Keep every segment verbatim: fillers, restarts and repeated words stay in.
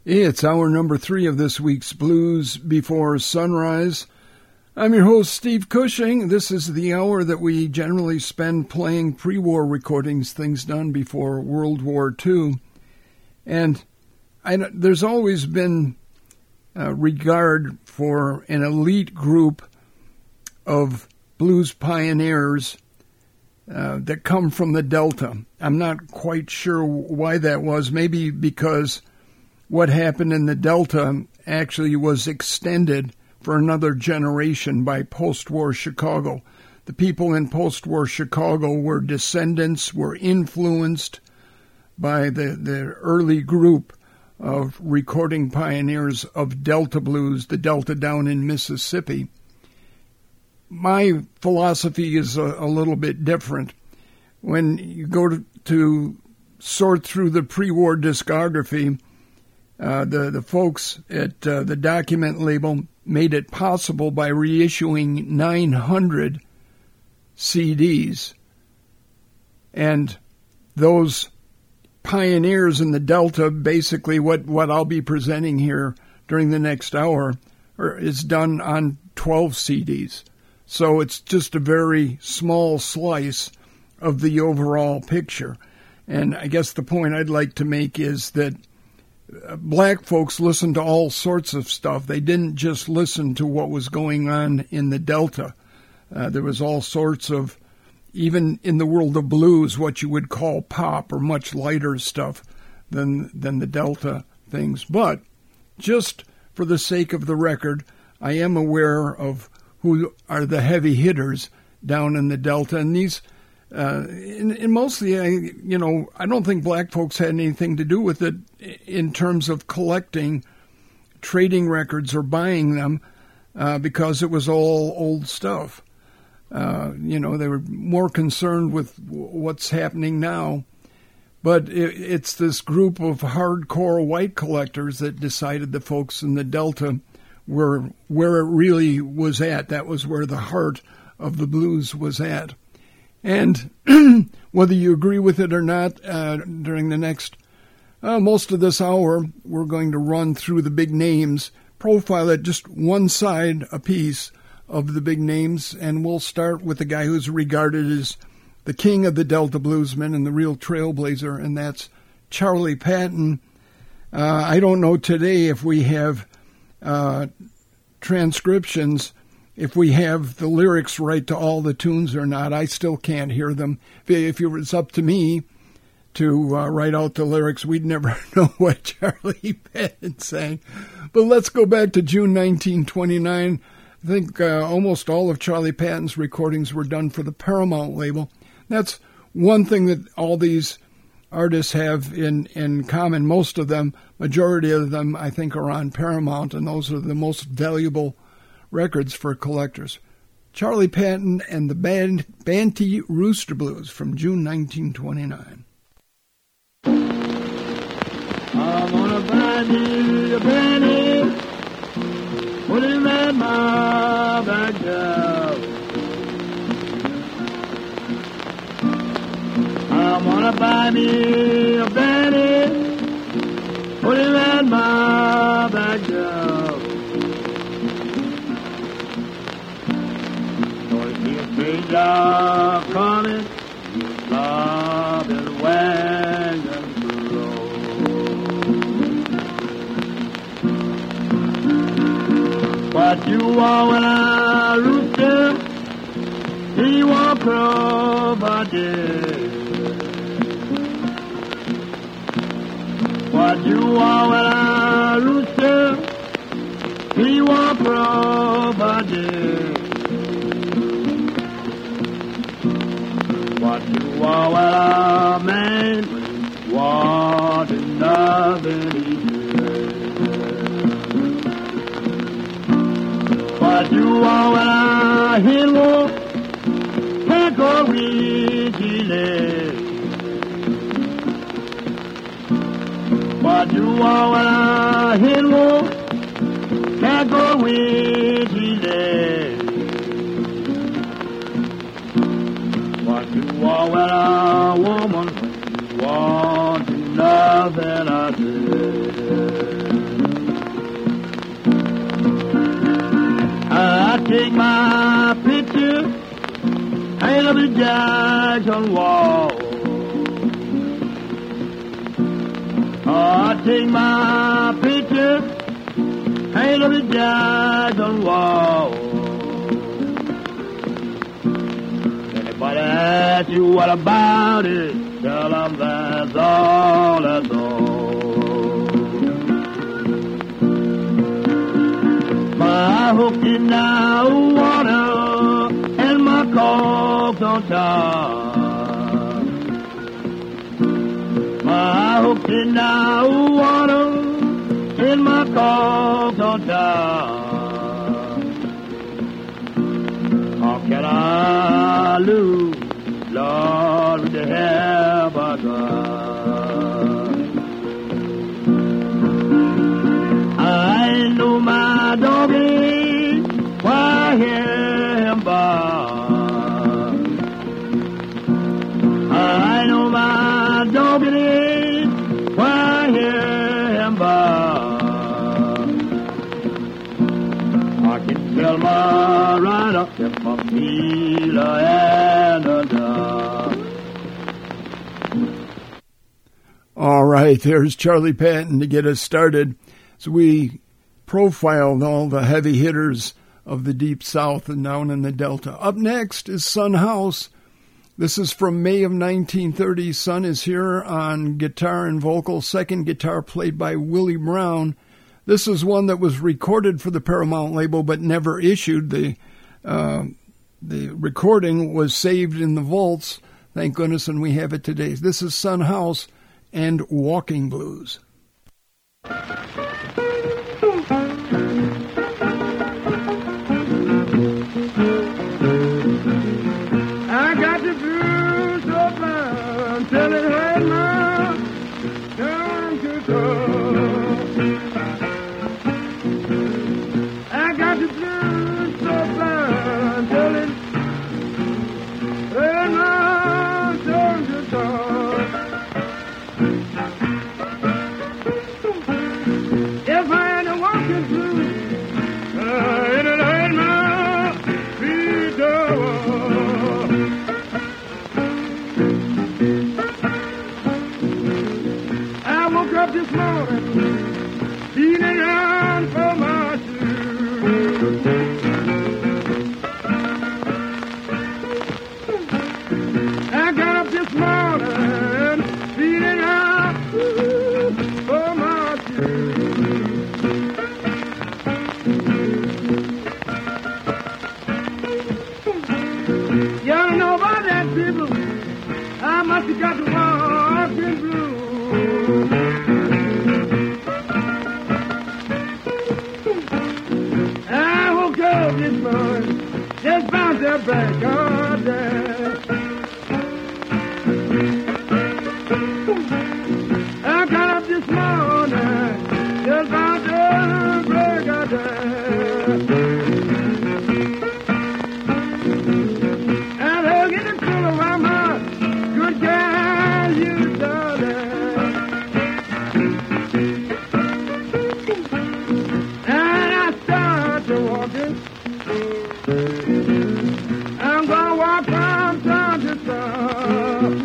It's hour number three of this week's Blues Before Sunrise. I'm your host, Steve Cushing. This is the hour that we generally spend playing pre-war recordings, things done before World War Two. And I, there's always been uh, regard for an elite group of blues pioneers uh, that come from the Delta. I'm not quite sure why that was. Maybe because what happened in the Delta actually was extended for another generation by post-war Chicago. The people in post-war Chicago were descendants, were influenced by the, the early group of recording pioneers of Delta blues, the Delta down in Mississippi. My philosophy is a, a little bit different. When you go to, to sort through the pre-war discography, Uh, the, the folks at uh, the Document label made it possible by reissuing nine hundred C Ds. And those pioneers in the Delta, basically what, what I'll be presenting here during the next hour, are, is done on twelve C Ds. So it's just a very small slice of the overall picture. And I guess the point I'd like to make is that black folks listened to all sorts of stuff. They didn't just listen to what was going on in the Delta. Uh, there was all sorts of, even in the world of blues, what you would call pop or much lighter stuff than than the Delta things. But just for the sake of the record, I am aware of who are the heavy hitters down in the Delta. And these Uh, and, and mostly, I, you know, I don't think black folks had anything to do with it in terms of collecting, trading records or buying them, uh, because it was all old stuff. Uh, you know, they were more concerned with what's happening now. But it, it's this group of hardcore white collectors that decided the folks in the Delta were where it really was at. That was where the heart of the blues was at. And whether you agree with it or not, uh, during the next, uh, most of this hour, we're going to run through the big names, profile at just one side apiece of the big names, and we'll start with the guy who's regarded as the king of the Delta bluesmen and the real trailblazer, and that's Charlie Patton. Uh, I don't know today if we have uh, transcriptions, if we have the lyrics right to all the tunes or not. I still can't hear them. If it was up to me to uh, write out the lyrics, we'd never know what Charlie Patton sang. But let's go back to June nineteen twenty-nine. I think uh, almost all of Charlie Patton's recordings were done for the Paramount label. That's one thing that all these artists have in, in common. Most of them, majority of them, I think, are on Paramount, and those are the most valuable records for collectors. Charlie Patton and the band Banty Rooster Blues from June nineteen twenty-nine. I'm gonna buy me a penny, put him in my backyard. I'm gonna buy me a penny, put him in my backyard. Big dog coming, love his wagon blow. What you want when I rooster, he won't crow but day. What you want when I rooster, he won't crow but day. What you want when a man want nothing he did. What you want when a hero can't go with his leg. What you want when a hero can't go with his leg. What you want when a woman want nothing I did. up Jackson Wall. I take my picture, hang up the Jackson Wall. Anybody asks you what about it, tell them that's all, that's all. My hook in the water and my cork's on top. My hook in the water and my cork's on top. How can I lose, Lord, with the help of God? I know my doggy, why him bar? I know my doggy, why him bar? I can tell my rider if I feel a hand under. All right, there's Charlie Patton to get us started. So we profiled all the heavy hitters of the Deep South and down in the Delta. Up next is Son House. This is from May of nineteen thirty. Son is here on guitar and vocal, second guitar played by Willie Brown. This is one that was recorded for the Paramount label but never issued. The, uh, the recording was saved in the vaults, thank goodness, and we have it today. This is Son House and Walking Blues. Till it hurt my tongue to talk. I got the blues so bad till it hurt my tongue to talk. If I had a walking blues, uh, it'd hurt my feet to walk. Up this morning, feeling around for my shoes. I got up this morning, feeling around for my shoes. Y'all know about that, people. I must have got the walking blues. I woke up this morning, just bounced up back all day. I got up this morning, just bounced up back all day. And I get the feel around my good guy, you darling. I'm gonna walk from town to town.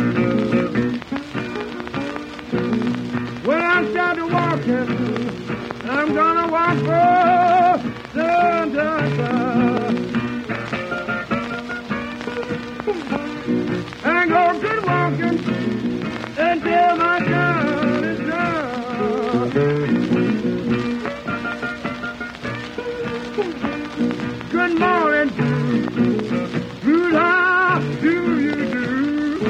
When I started walking, I'm gonna walk from town to town. I go good walking until my time is done. Good morning, Blues, how do you do?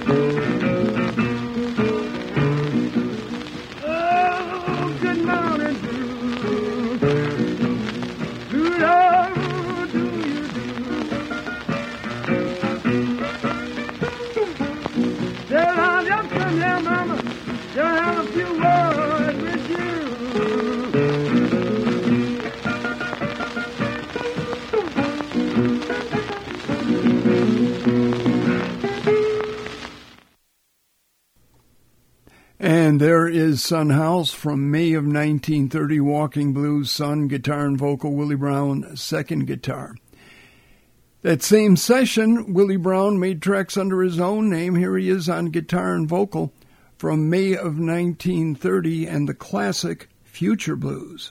Oh, good morning, Blues, Blues, how do you do? Well, I'll just come here, Mama, to have a few words with you. And there is Son House from May of nineteen thirty, Walking Blues, Son, guitar and vocal, Willie Brown, second guitar. That same session, Willie Brown made tracks under his own name. Here he is on guitar and vocal from May of nineteen thirty and the classic Future Blues.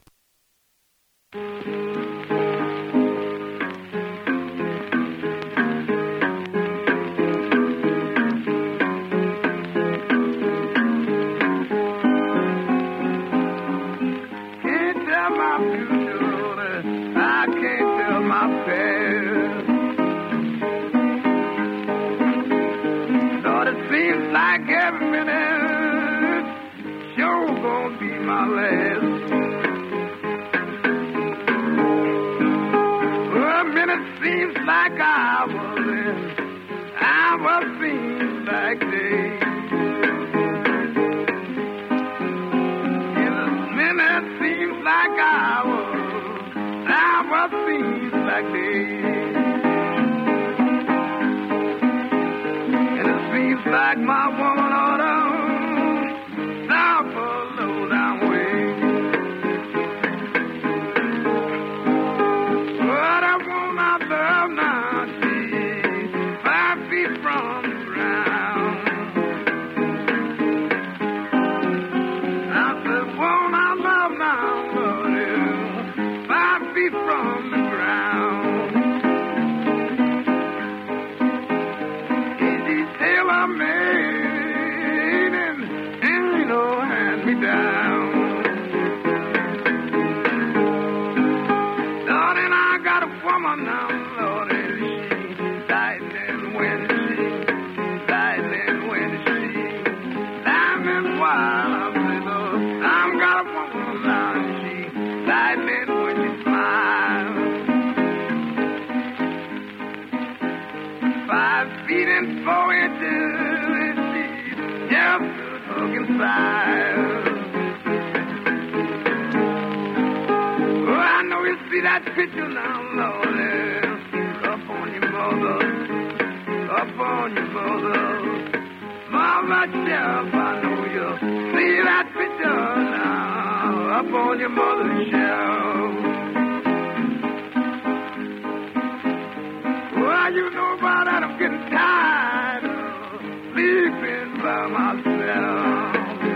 Seems like hours and hours seems like days. In a minute seems like hours, hours seems like days. And it seems like my woman ought to stop a low down way. But I want my love now, she's five feet from the ground. I said, want my love now, Lord, five feet from the ground. And she's tailor-made and, and, you know, hand me down. Lord, and I got a woman now, Lord, and she's lightning when she, lightning when she, lightning while I'm little. I've got a woman now, and she's lightning when she smiles. Five feet and four inches, and she's just good looking size. Oh, I know you see that picture now, Lord, up on your mother, up on your mother. Mama Shelf, I know you see that picture now, up on your mother's shelf. Well, you know about that, I'm getting tired of sleeping by myself.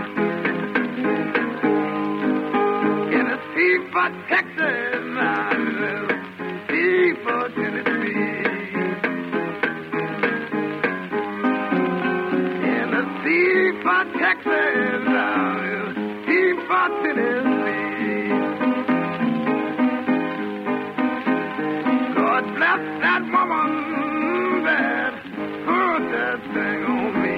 In a sea for Texas, now, sea for Tennessee. In a sea for Texas, now, sea for Tennessee. God bless that woman that put that thing on me.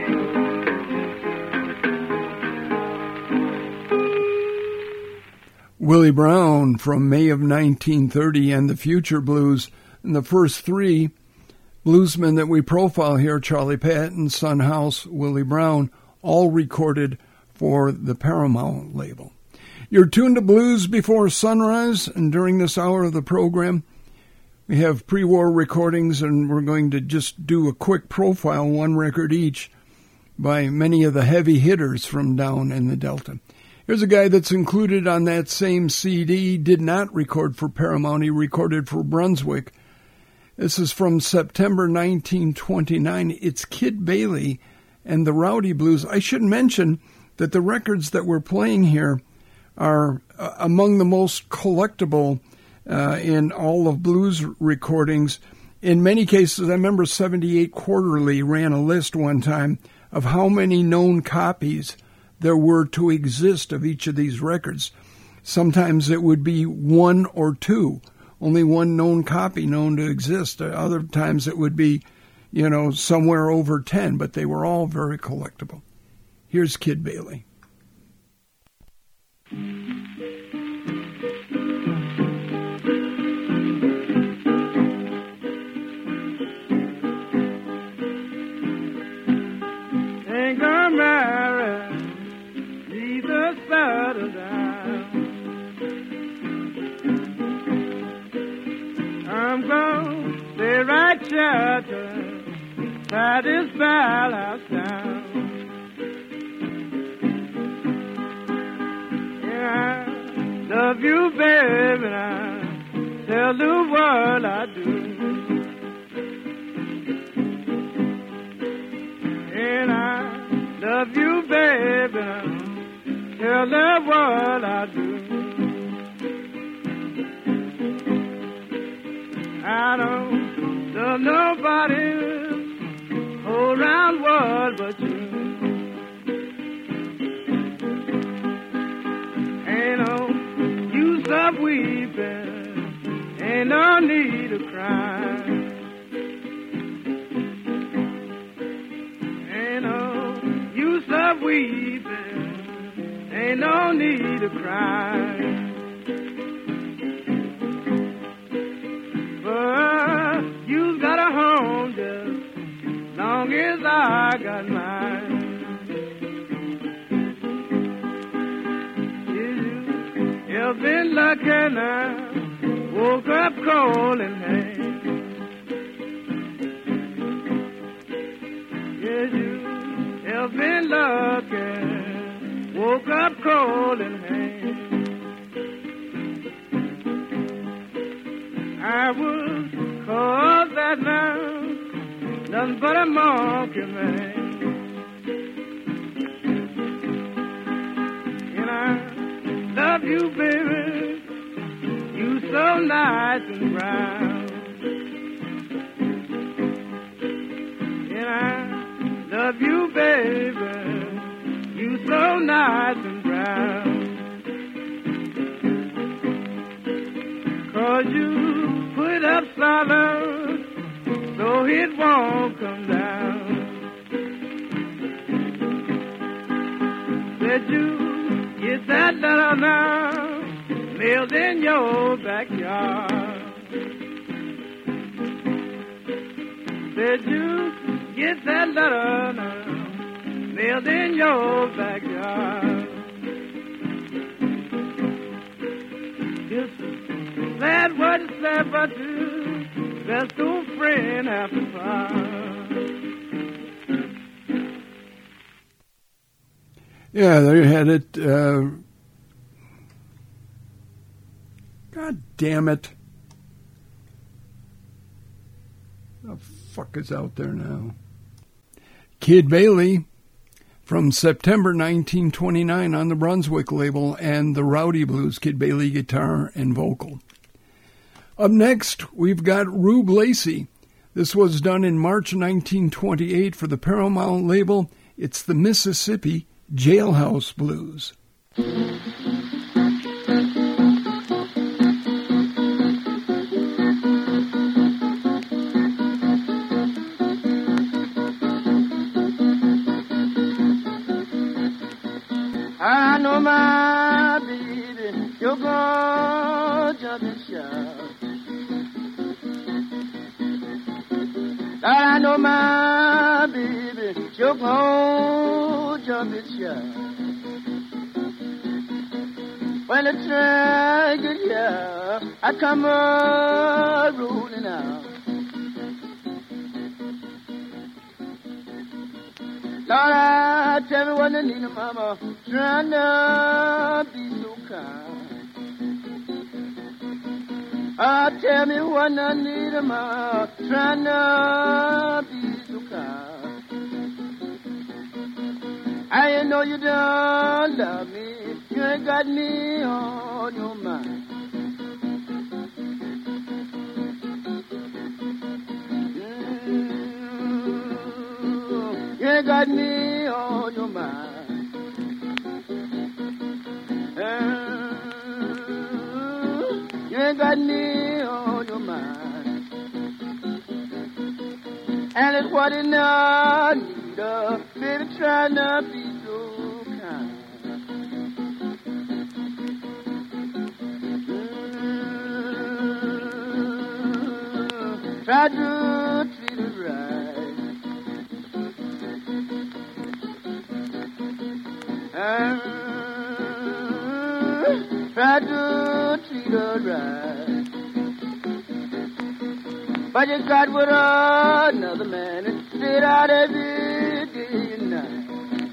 Willie Brown from May of nineteen thirty and the Future Blues. And the first three bluesmen that we profile here, Charlie Patton, Son House, Willie Brown, all recorded for the Paramount label. You're tuned to Blues Before Sunrise, and during this hour of the program, we have pre-war recordings, and we're going to just do a quick profile, one record each, by many of the heavy hitters from down in the Delta. Here's a guy that's included on that same C D, did not record for Paramount, he recorded for Brunswick. This is from September nineteen twenty-nine. It's Kid Bailey and the Rowdy Blues. I should mention that the records that we're playing here are uh, among the most collectible uh, in all of blues recordings. In many cases, I remember seventy-eight Quarterly ran a list one time of how many known copies there were to exist of each of these records. Sometimes it would be one or two, only one known copy known to exist. Other times it would be, you know, somewhere over ten, but they were all very collectible. Here's Kid Bailey. Ain't gonna marry, Jesus settle down. I'm gonna stay right shelter, tie this bell house down. Yeah, I love you, baby, and I tell the world I do. love you, baby. Tell the world I do. I don't love nobody whole round world but you. Ain't no use of weeping, ain't no need of crying. Ain't no use of weeping, ain't no need of crying. But you got a home just long as I got mine. You've been lucky now, woke up cold and hay. Yes, you have been lucky, woke up cold and hay. I would call that now nothing but a monkey man. And I love you, baby, you so nice and brown. And I love you, baby, you so nice and brown. 'Cause you put up solid so it won't come down. Said you get that letter now, mailed in your backyard. Said you get that letter now, mailed in your backyard. Just sad what it said, but you best old friend have to part. Yeah, there you had it. Uh, God damn it. What the fuck is out there now? Kid Bailey from September nineteen twenty-nine on the Brunswick label and the Rowdy Blues, Kid Bailey guitar and vocal. Up next, we've got Rube Lacey. This was done in March nineteen twenty-eight for the Paramount label. It's the Mississippi Jailhouse Blues. I know my baby, you're gonna jump and shout. I know my baby, you're gonna jump and shout. When the train get here, I come a rolling out. Lord, I tell me what I need, mama, trying to be so kind. Oh, tell me what I need, mama, trying to be so kind. I know you don't love me, you ain't got me on your mind. You ain't got me on your mind. Uh, you ain't got me on your mind. And it's what it I need, uh, baby, trying to be so kind. Uh, try to treat it right. Uh, try to treat her right. But you got with another man and sit out every day and night.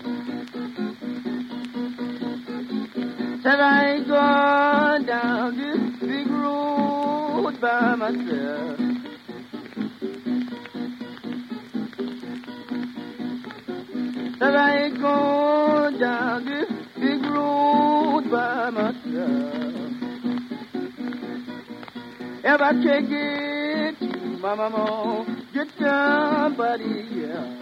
Said I ain't going down this big road by myself. that I ain't going down this big road by myself. If I can't get you, my mama, get somebody else.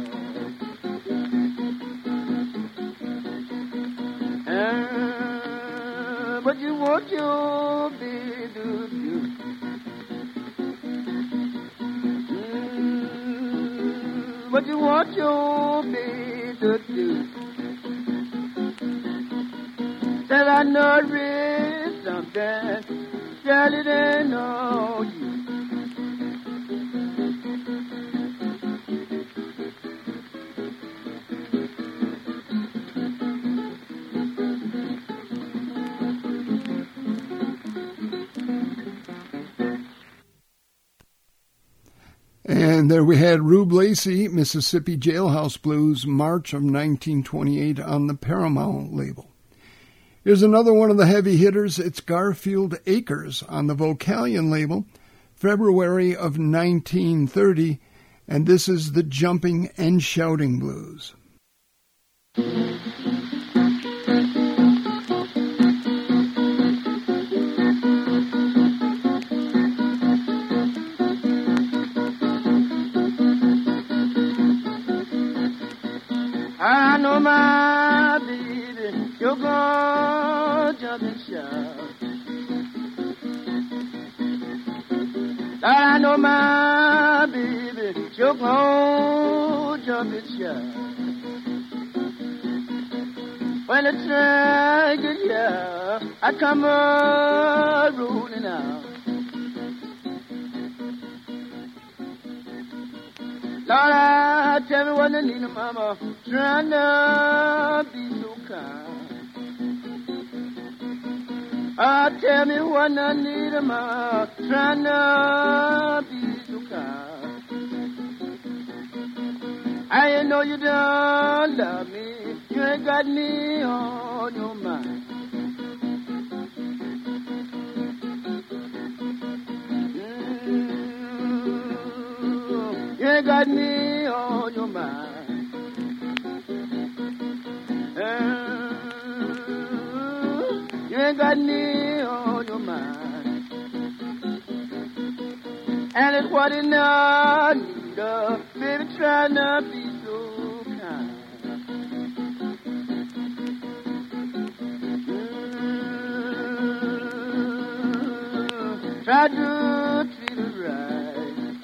Uh, but you want your baby to do. Mm, but you want your baby to do. Said I know it's something. Girl, it ain't no you. And there we had Rube Lacey, Mississippi Jailhouse Blues, March of nineteen twenty-eight on the Paramount label. Here's another one of the heavy hitters. It's Garfield Acres on the Vocalion label, February of nineteen thirty, and this is the Jumping and Shouting Blues. I know my baby, you're gonna jump and shout. I know my baby, you're gonna jump and shout. When the train gets here, I come a rolling out. Lord, I tell me what I need, mama, trying to be so kind. Ah, tell me what I need, mama, trying to be so kind. I ain't know you don't love me, you ain't got me on your mind. You ain't got me on your mind. Uh, you ain't got me on your mind. And it's what it now need of, baby, trying to be so kind. Mm, try to treat her right.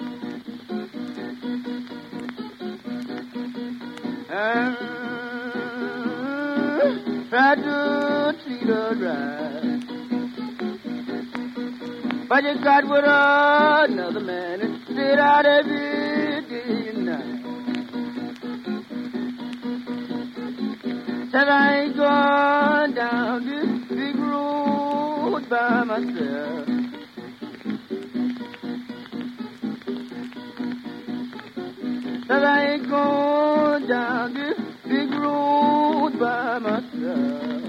Uh, try to treat her right. But you got with another man and stayed out every day and night. Said I ain't going down this big road by myself. Said I ain't going down this big road by myself.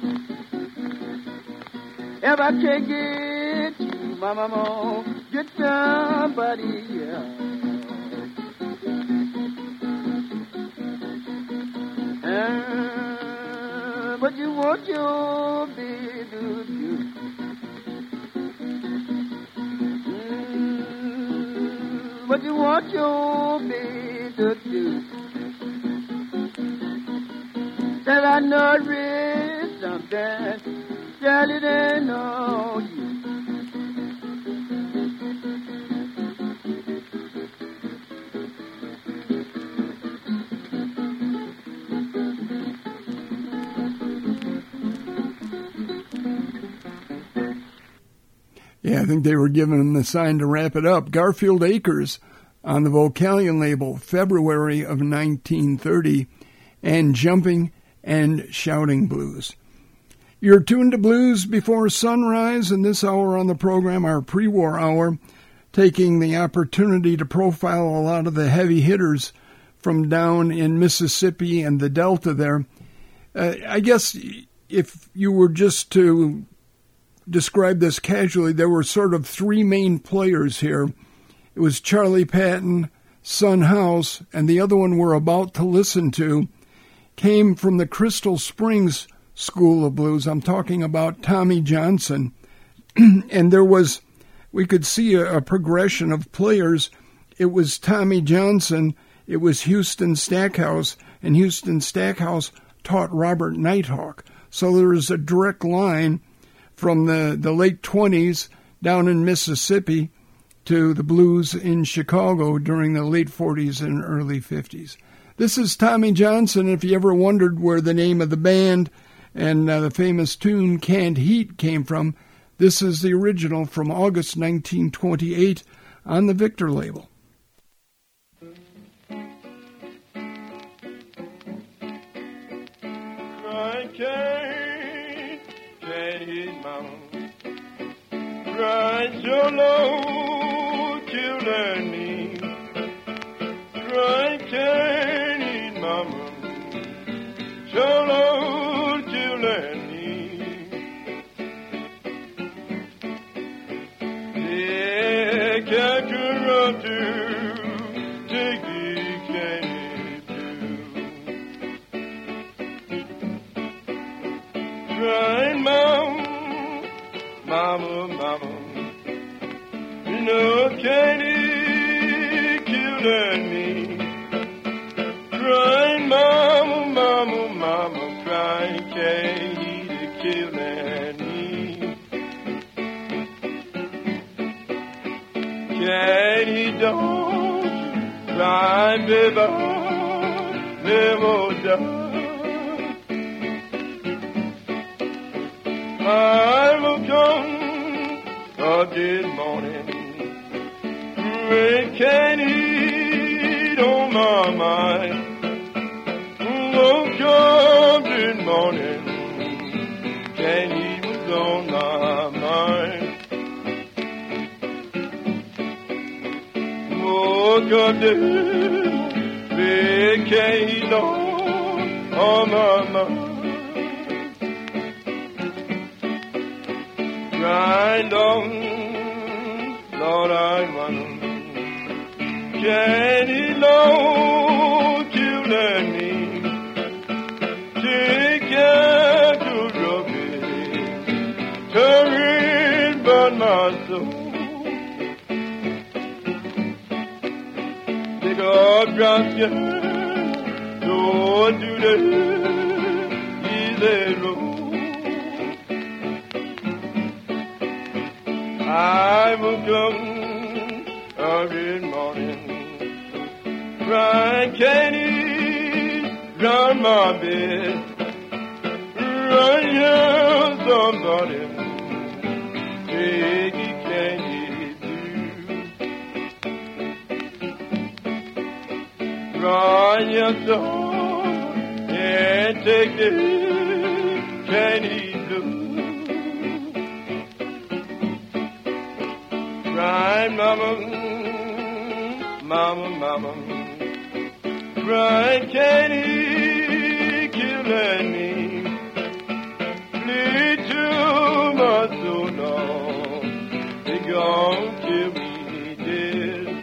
If I can't get you, my mama, get somebody else. Uh, but you want your baby to do. Mm, but you want your baby to do. Said I know it's something, girl, it ain't no you. Yeah, I think they were giving him the sign to wrap it up. Garfield Acres on the Vocalion label, February of nineteen thirty, and Jumping and Shouting Blues. You're tuned to Blues Before Sunrise, and this hour on the program, our pre-war hour, taking the opportunity to profile a lot of the heavy hitters from down in Mississippi and the Delta there. Uh, I guess if you were just to describe this casually, there were sort of three main players here. It was Charlie Patton, Son House, and the other one we're about to listen to, came from the Crystal Springs School of Blues. I'm talking about Tommy Johnson. And there was, we could see a, a progression of players. It was Tommy Johnson, it was Houston Stackhouse, and Houston Stackhouse taught Robert Nighthawk. So there was a direct line from the, the late twenties down in Mississippi to the blues in Chicago during the late forties and early fifties. This is Tommy Johnson. If you ever wondered where the name of the band and uh, the famous tune Canned Heat came from, this is the original from August nineteen twenty-eight on the Victor label. Crying cane, can't eat mama. Crying so low, children me. Crying can't eat mama. So low, children me. Yeah, can't run to take the candy too. Crying mama, mama, mama. You know candy killing me. Crying mama, mama, mama. Crying candy killing me. Candy don't cry, baby, never die. I will come up this morning with candy on my mind. Oh, come this morning, candy was on my mind. Woke up this big candy on my mind. Grind on, Lord, I want candy low, killing me. Take care to rub it, turn it burn my soul. Take a drop, yeah, go to the easy road. I will come every morning, crying candy round my bed, run here somebody, take it candy too. Run your soul and take the candy too. Crying mama, mama, mama, crying candy killing me. Bleed to my soul now, they gon' kill me dead.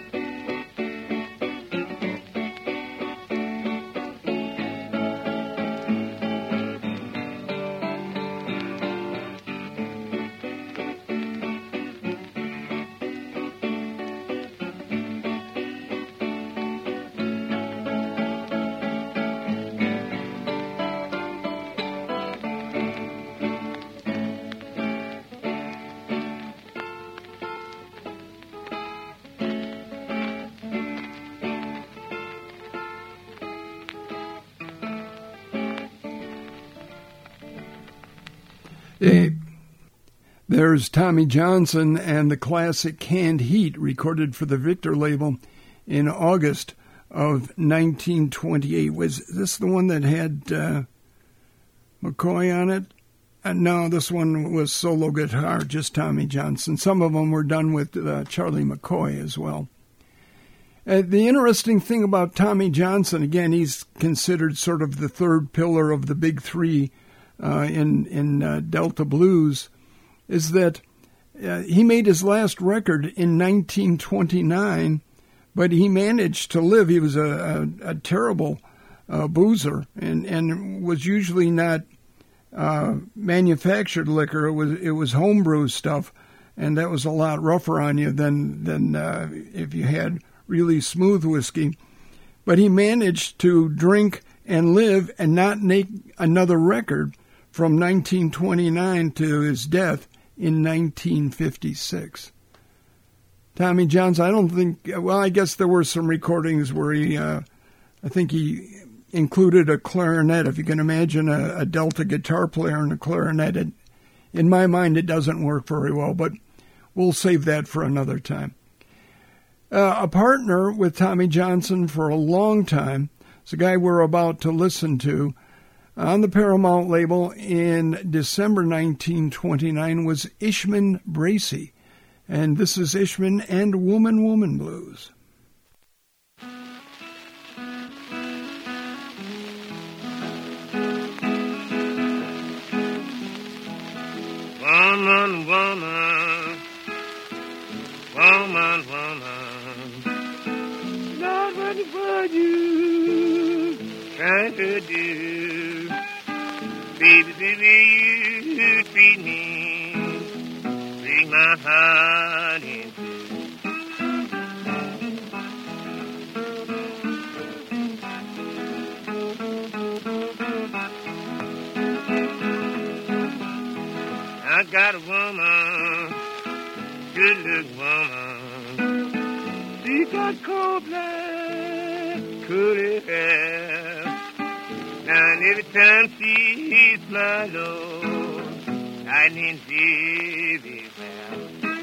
Uh, there's Tommy Johnson and the classic Canned Heat, recorded for the Victor label in August of nineteen twenty-eight. Was this the one that had uh, McCoy on it? Uh, no, this one was solo guitar, just Tommy Johnson. Some of them were done with uh, Charlie McCoy as well. Uh, the interesting thing about Tommy Johnson, again, he's considered sort of the third pillar of the big three Uh, in in uh, Delta Blues, is that uh, he made his last record in nineteen twenty-nine, but he managed to live. He was a, a, a terrible uh, boozer, and, and was usually not uh, manufactured liquor. It was it was homebrew stuff, and that was a lot rougher on you than than uh, if you had really smooth whiskey. But he managed to drink and live and not make another record from nineteen twenty-nine to his death in nineteen fifty-six. Tommy Johns, I don't think, well, I guess there were some recordings where he, uh, I think he included a clarinet. If you can imagine a, a Delta guitar player and a clarinet, it, in my mind it doesn't work very well, but we'll save that for another time. Uh, a partner with Tommy Johnson for a long time, it's a guy we're about to listen to, on the Paramount label in December nineteen twenty-nine was Ishman Bracey. And this is Ishman and Woman, Woman Blues. Woman, woman, woman, woman, Lord, what were you trying to do? Baby, baby, you treat me, break my heart in two. I got a woman, good looking woman. She got cold black, curly hair. And every time she flies low, lightning baby there.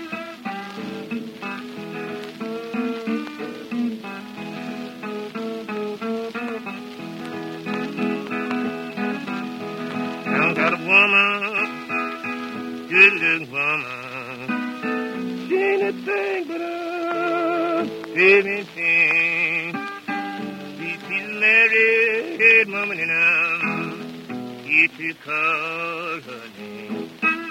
I got a woman, good looking woman. She ain't a thing but a baby thing. She, she's a married woman and I'm here to call her name.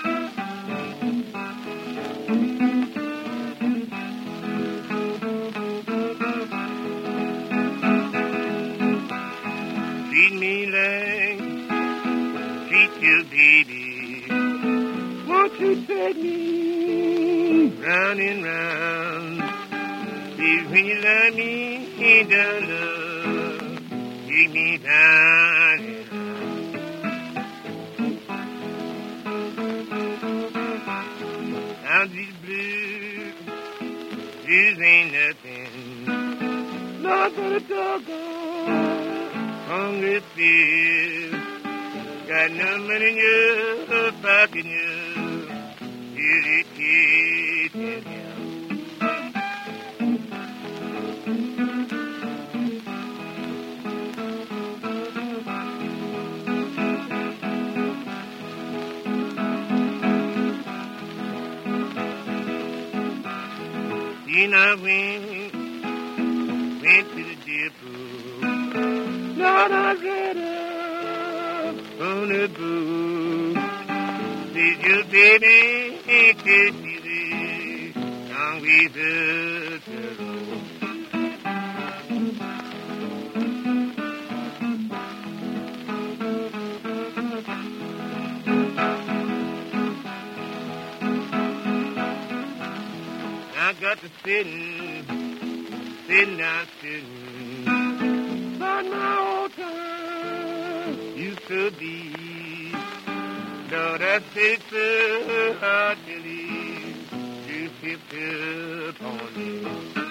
Treat me like treat your baby. Won't you take me round and round? See when you let me down, love, take me down and round. Now these blues, blues ain't nothing, not but a doggone hungry feel. Got no money in your pocket, you irritated him. Then I went, went to the depot. Lord, I read up on the book. Did your baby kiss you there? Long way the road. I got to sitting, sitting down, sitting by my old time used to be. Lord, I take so hard to leave, you keep up on me.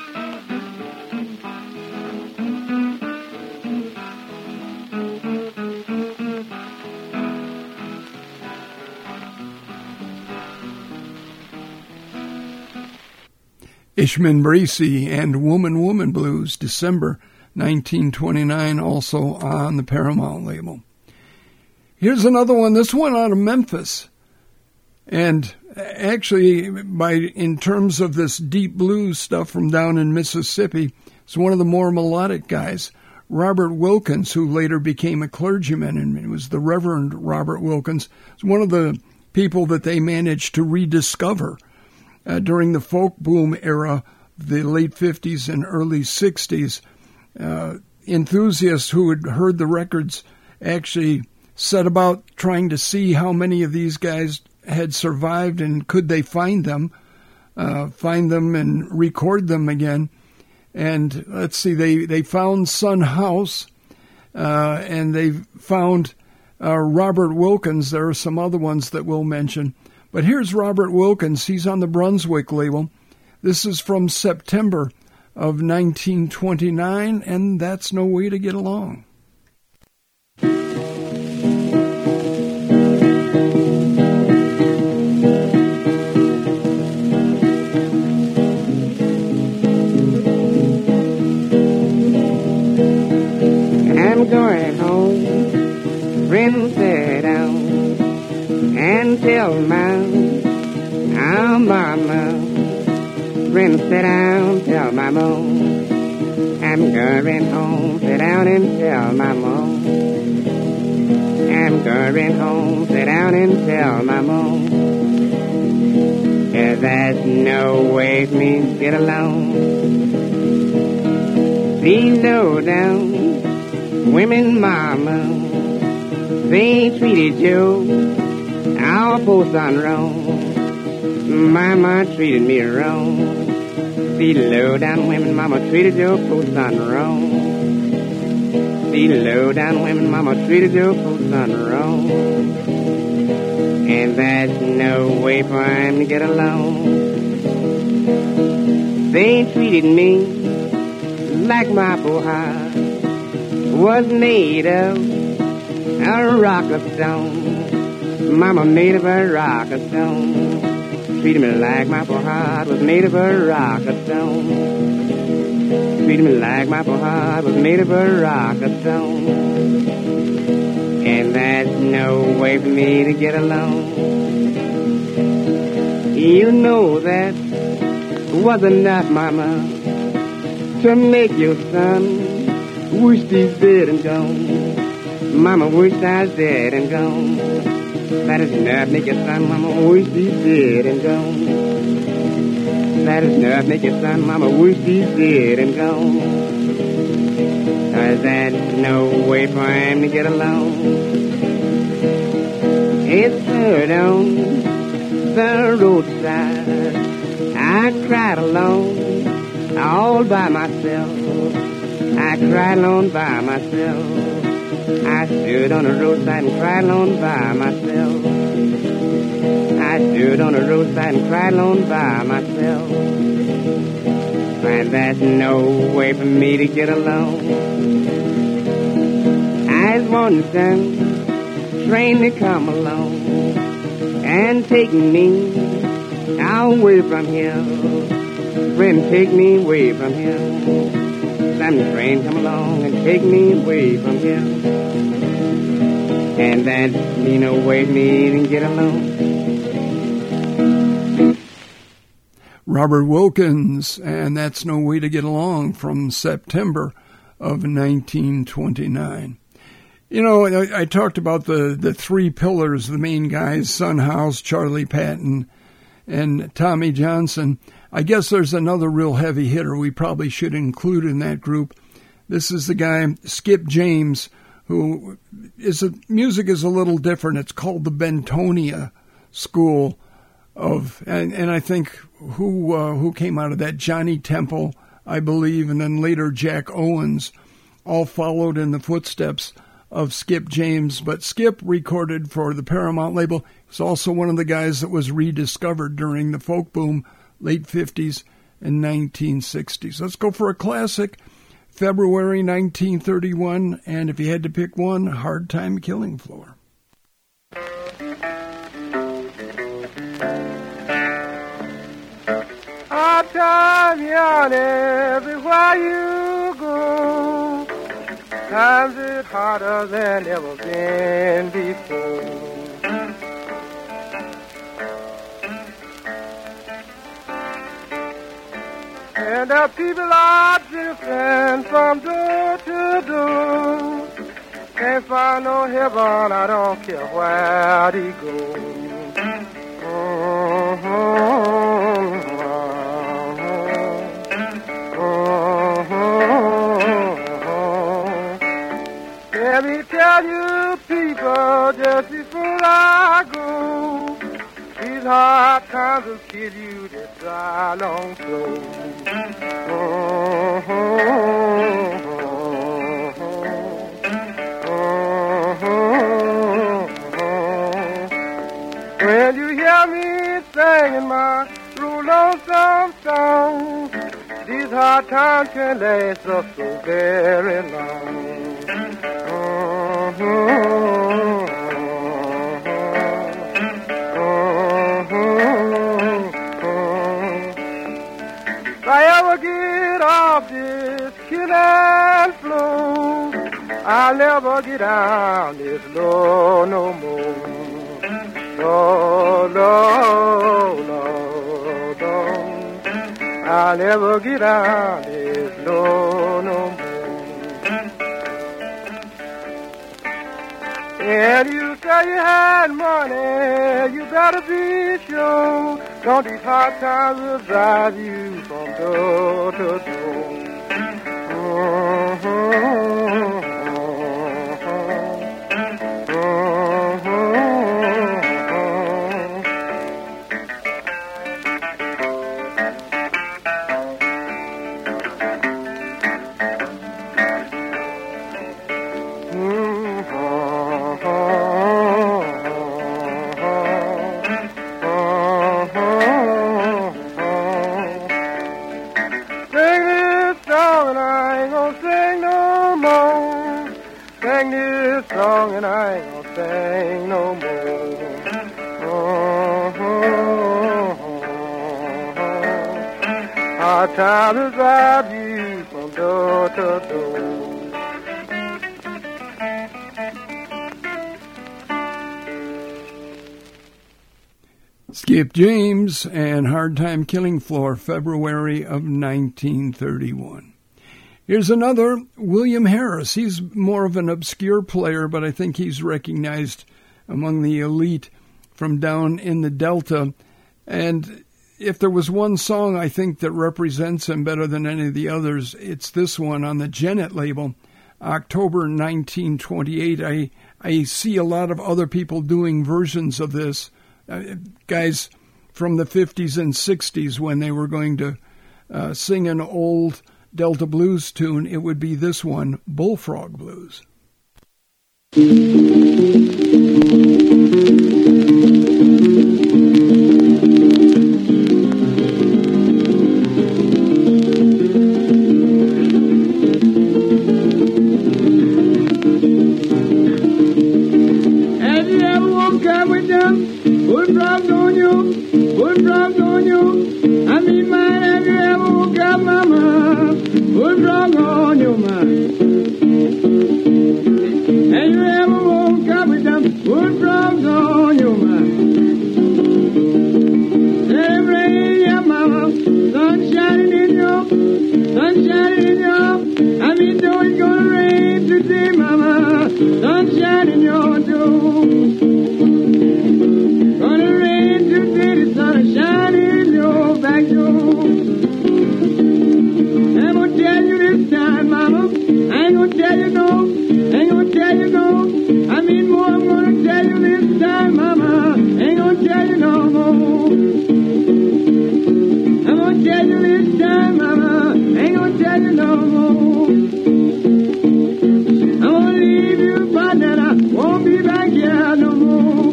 Ishman Bracey and Woman, Woman Blues, December nineteen twenty-nine, also on the Paramount label. Here's another one, this one out of Memphis. And actually, by in terms of this deep blues stuff from down in Mississippi, it's one of the more melodic guys, Robert Wilkins, who later became a clergyman, and it was the Reverend Robert Wilkins. It's one of the people that they managed to rediscover uh, during the folk boom era, the late fifties and early sixties. Uh, enthusiasts who had heard the records actually set about trying to see how many of these guys had survived and could they find them, uh, find them and record them again. And let's see, they, they found Son House, uh, and they found uh, Robert Wilkins. There are some other ones that we'll mention. But here's Robert Wilkins. He's on the Brunswick label. This is from September of nineteen twenty-nine, and That's No Way to Get Along. I'm going home, friends, sit down and tell my mama. Friends, sit down, tell my mom. I'm going home, sit down and tell my mom. I'm going home, sit down and tell my mom. 'Cause there's no way for me to get along. These low down women, mama, they treated you our post on wrong. Mama treated me wrong. The low-down women, mama treated your post on wrong. The low-down women, mama treated your post on wrong. And there's no way for him to get along. They treated me like my poor heart was made of a rock of stone. Mama made of a rock of stone. Treated me like my poor heart was made of a rock of stone. Treated me like my poor heart was made of a rock of stone. And there's no way for me to get along. You know that was enough, mama, to make your son wish he's dead and gone. Mama wished I was dead and gone. That is enough, make your son, mama, wish he's dead and gone. That is enough, make your son, mama, wish he's dead and gone. 'Cause there's no way for him to get along. It's hurt on the roadside. I cried alone, all by myself. I cried alone by myself. I stood on the roadside and cried alone by myself. I stood on the roadside and cried alone by myself. And there's no way for me to get along. I was wanting some train to come along and take me away from here. Friend, take me away from here. Some train come along and take me away from here. And there's no way for me to get along. Robert Wilkins, and That's No Way to Get Along, from September of nineteen twenty-nine. You know, I, I talked about the, the three pillars, the main guys, Son House, Charlie Patton, and Tommy Johnson. I guess there's another real heavy hitter we probably should include in that group. This is the guy, Skip James, who is a, music is a little different. It's called the Bentonia School of, and, and I think who uh, who came out of that, Johnny Temple, I believe, and then later Jack Owens, all followed in the footsteps of Skip James. But Skip recorded for the Paramount label. He was also one of the guys that was rediscovered during the folk boom, late fifties and nineteen sixties. Let's go for a classic, February nineteen thirty-one, and if you had to pick one, Hard Time Killing Floor. Hard time, young, everywhere you go. Times it harder than ever been before. And the people are drifting from door to door. Can't find no heaven, I don't care where they go. hard times will kill you, this dry, long throat. Oh, when you hear me singing my real lonesome song, these hard times can last us so very long. Oh, if I ever get off this killing floor, I'll never get down this low no more. No, no, no, no, I'll never get down this low no more. And you say you had money, you better be sure. Don't these hard times will drive you from door to door. Mm-hmm. And I ain't gonna sing no more. Oh, oh, oh, oh. Hard time to drive you from door to door. Skip James and Hard Time Killing Floor, February of nineteen thirty-one. Here's another, William Harris. He's more of an obscure player, but I think he's recognized among the elite from down in the Delta. And if there was one song I think that represents him better than any of the others, it's this one on the Genet label, October nineteen twenty-eight. I, I see a lot of other people doing versions of this, uh, guys from the fifties and sixties when they were going to uh, sing an old Delta blues tune. It would be this one, Bullfrog Blues. Have you ever woke up with them bullfrogs on you? Bullfrogs on you? I mean, mine, have you ever woke up, mama? Bullfrog on your mind. Have you ever woke up with them bullfrogs on your mind? Say, rain, yeah, mama, sun shining in your, sun shining in your. I mean, though it's gonna rain today, mama, sun shining in your door. Gonna rain today, the sun is shining in your back door. I'm gonna tell you this time, mama, I ain't gonna tell you no, ain't gonna tell you no, I mean more, I'm gonna tell you this time, mama, ain't gonna tell you no more. I'm gonna tell you this time, mama, ain't gonna tell you no more. I'm gonna leave you, but then I won't be back here no more.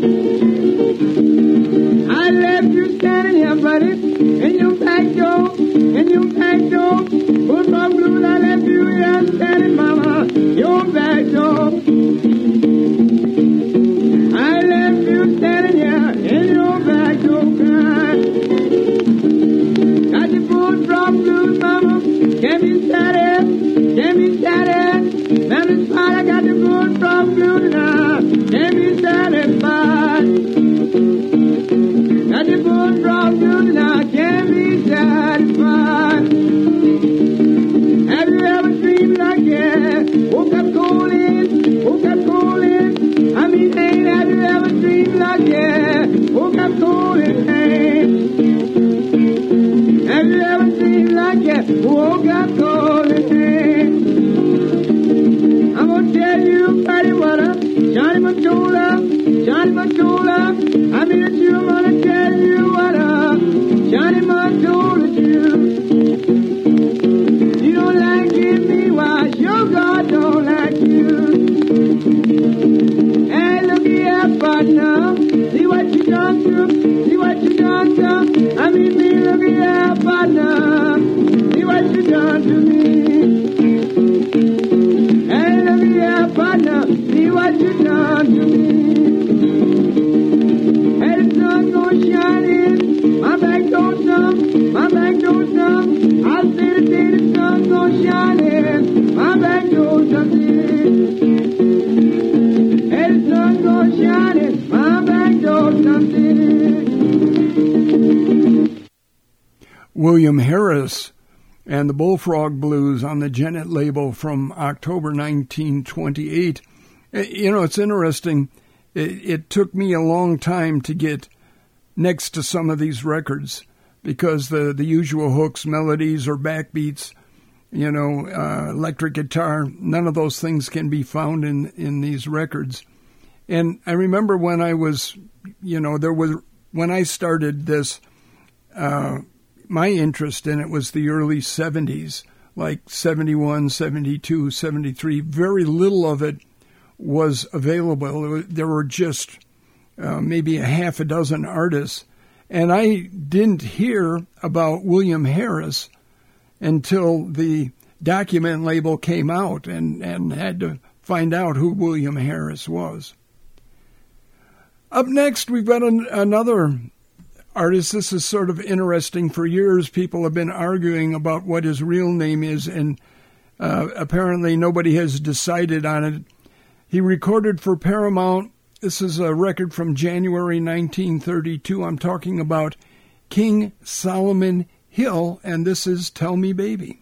I left you standing here, buddy, in your back door, in your back door. Bullfrog Blues, I left you here standing, mama, your back door. I left you standing here in your back door, crying. Got the Bullfrog Blues, mama, can't be satisfied, can't be satisfied. Memory's fine, I got the Bullfrog Blues now, can't be satisfied. Got the Bullfrog Blues now, can't be satisfied. Have you ever dreamed like that? Woke up cold in, woke up cold in. I mean, hey, have you ever dreamed like that? Woke up cold in, hey. Have you ever dreamed like that? Woke up cold in. to, see what you done to, I mean me, look here, partner, see what you done to me. Hey, look here, partner, see what you done to me. Hey, the sun gonna shine in, my back don't come, my back don't come. I say the day the sun gonna shine in, my back don't come in. Hey, the sun gonna shine in, my back don't come in. William Harris and the Bullfrog Blues on the Gennett label from October nineteen twenty-eight. You know, it's interesting. It, it took me a long time to get next to some of these records because the, the usual hooks, melodies, or backbeats, you know, uh, electric guitar, none of those things can be found in, in these records. And I remember when I was, you know, there was, when I started this, uh, my interest in it was the early seventies, like seventy-one, seventy-two, seventy-three. Very little of it was available. There were just uh, maybe a half a dozen artists. And I didn't hear about William Harris until the Document label came out and, and had to find out who William Harris was. Up next, we've got an, another artist. This is sort of interesting. For years, people have been arguing about what his real name is, and uh, apparently nobody has decided on it. He recorded for Paramount. This is a record from January nineteen thirty-two. I'm talking about King Solomon Hill, and this is Tell Me Baby.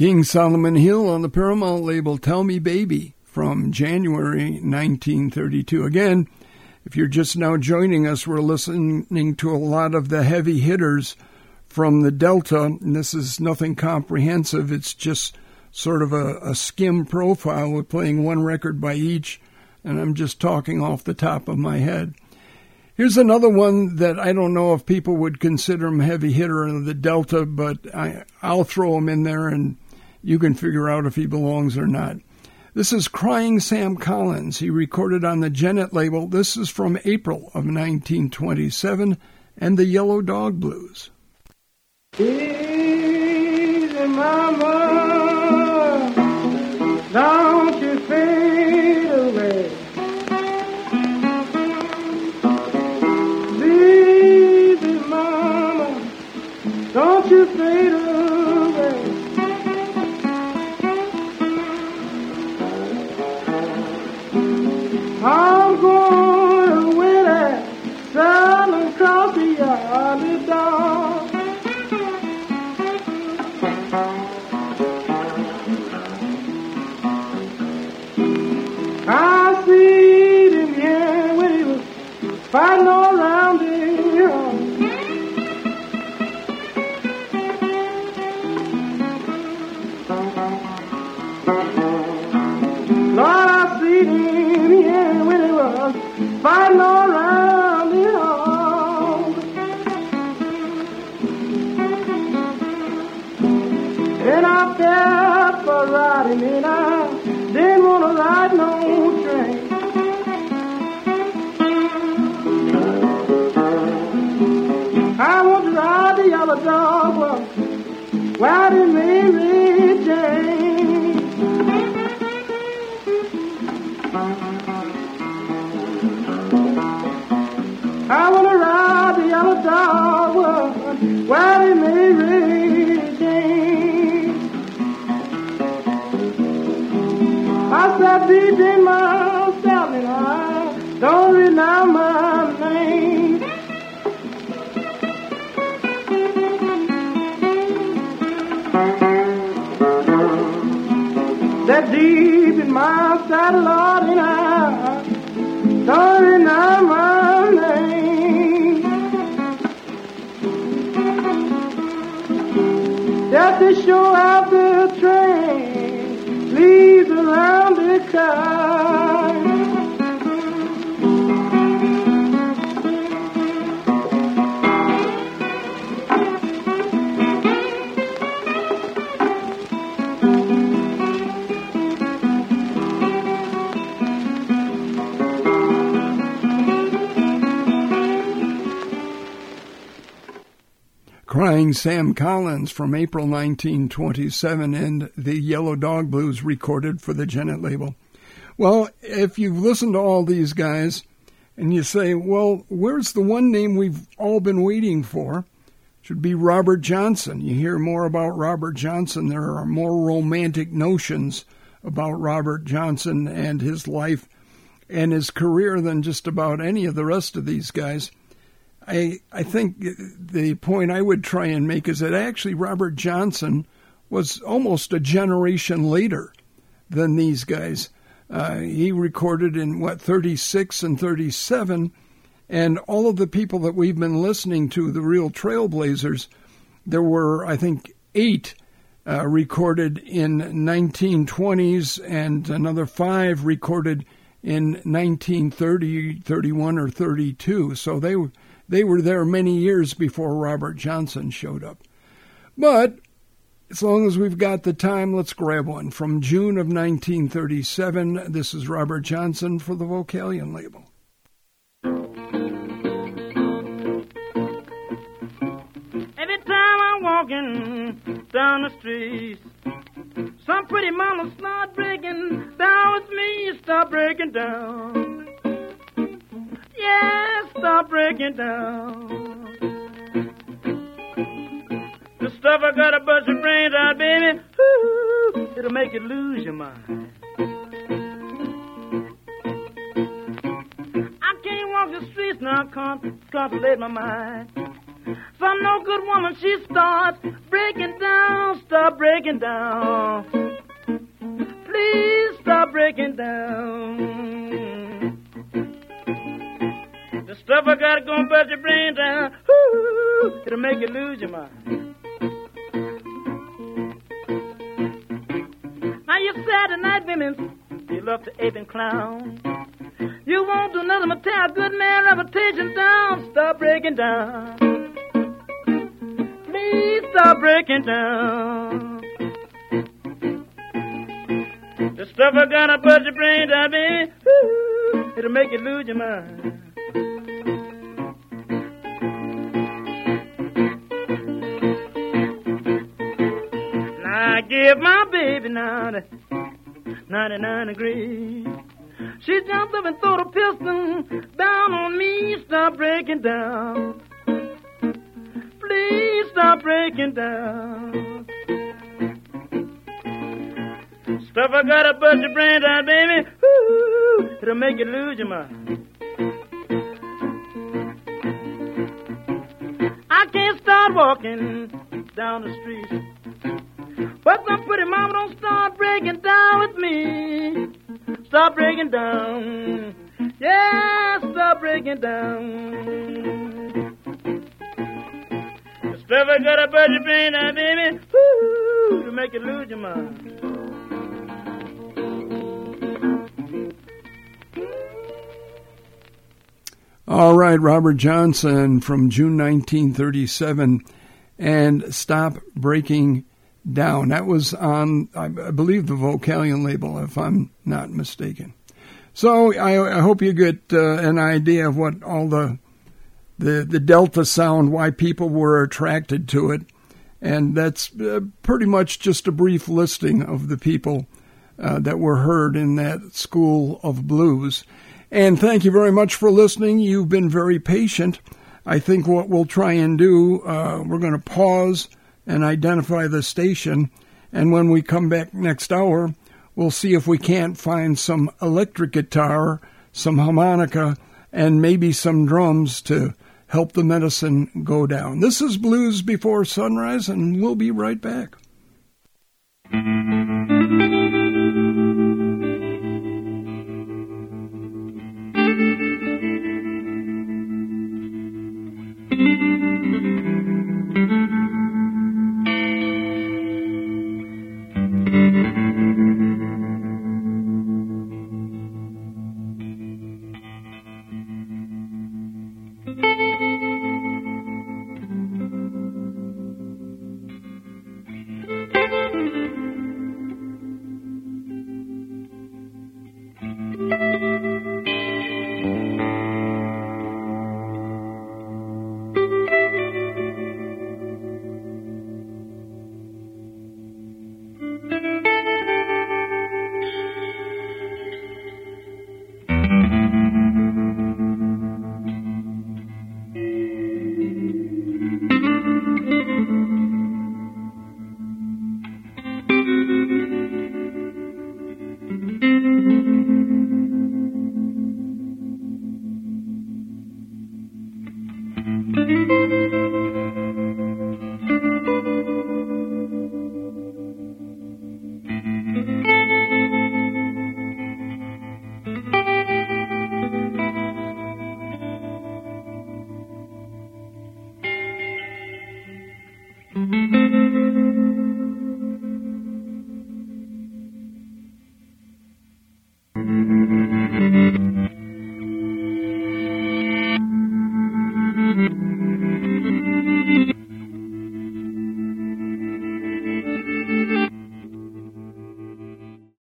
King Solomon Hill on the Paramount label Tell Me Baby from January nineteen thirty-two. Again, if you're just now joining us, we're listening to a lot of the heavy hitters from the Delta, and this is nothing comprehensive. It's just sort of a, a skim profile. We're playing one record by each, and I'm just talking off the top of my head. Here's another one that I don't know if people would consider him heavy hitter in the Delta, but I, I'll throw him in there, and you can figure out if he belongs or not. This is Crying Sam Collins. He recorded on the Gennett label. This is from April of nineteen twenty-seven, and the Yellow Dog Blues. Easy, mama, don't you fade away. Easy, mama, don't you fade away. I'm going to win it, sun across the yard, dog. I see him here when he was fighting all around the yard. Lord, I see him here when he was fighting all around the yard. And I felt for riding and I didn't want to ride no train. I want to ride the yellow dog, well, riding Mary Jane. I want to ride the yellow dog, well, riding Mary Jane. I said deep in myself and I don't renounce my name. That deep in my side, Lord, and I don't renounce my name. Just to show out the train leaves around the car. Crying Sam Collins from April nineteen twenty-seven, and the Yellow Dog Blues recorded for the Gennett label. Well, if you've listened to all these guys and you say, well, where's the one name we've all been waiting for? It should be Robert Johnson. You hear more about Robert Johnson. There are more romantic notions about Robert Johnson and his life and his career than just about any of the rest of these guys. I I think the point I would try and make is that actually Robert Johnson was almost a generation later than these guys. Uh, he recorded in, what, thirty-six and thirty-seven, and all of the people that we've been listening to, the real trailblazers, there were, I think, eight uh, recorded in nineteen twenties and another five recorded in nineteen thirty, thirty-one, or thirty-two. So they were... They were there many years before Robert Johnson showed up. But as long as we've got the time, let's grab one. From June of nineteen thirty-seven, this is Robert Johnson for the Vocalion label. Every time I'm walking down the street, some pretty mama start breaking down with me, start breaking down. Yeah, stop breaking down. The stuff I gotta bust your brains out, baby, ooh, it'll make you lose your mind. I can't walk the streets now, I can't contemplate my mind. Some no good woman, she starts breaking down, stop breaking down. Please stop breaking down. The stuff I got gonna bust your brain down. Ooh, it'll make you lose your mind. Now you Saturday night women, you love to ape and clown. You won't do nothing but tear a good man reputation down. Stop breaking down. Please stop breaking down. The stuff I gotta bust your brain down, baby. Ooh, it'll make you lose your mind. Now I give my baby now the ninety-nine degrees. She jumped up and threw the piston down on me. Stop breaking down. Please stop breaking down. Stuff I gotta bust your brain down, baby. Ooh, it'll make you lose your mind. I can't start walking down the street, but some pretty mama don't start breaking down with me. Stop breaking down. Yeah, stop breaking down. The stuff I gotta bust your brain down, baby. Ooh, to make you lose your mind. All right, Robert Johnson from June nineteen thirty-seven, and Stop Breaking Down. That was on, I believe, the Vocalion label, if I'm not mistaken. So I, I hope you get uh, an idea of what all the, the the Delta sound, why people were attracted to it. And that's uh, pretty much just a brief listing of the people uh, that were heard in that school of blues. And thank you very much for listening. You've been very patient. I think what we'll try and do, uh, we're going to pause and identify the station. And when we come back next hour, we'll see if we can't find some electric guitar, some harmonica, and maybe some drums to help the medicine go down. This is Blues Before Sunrise, and we'll be right back.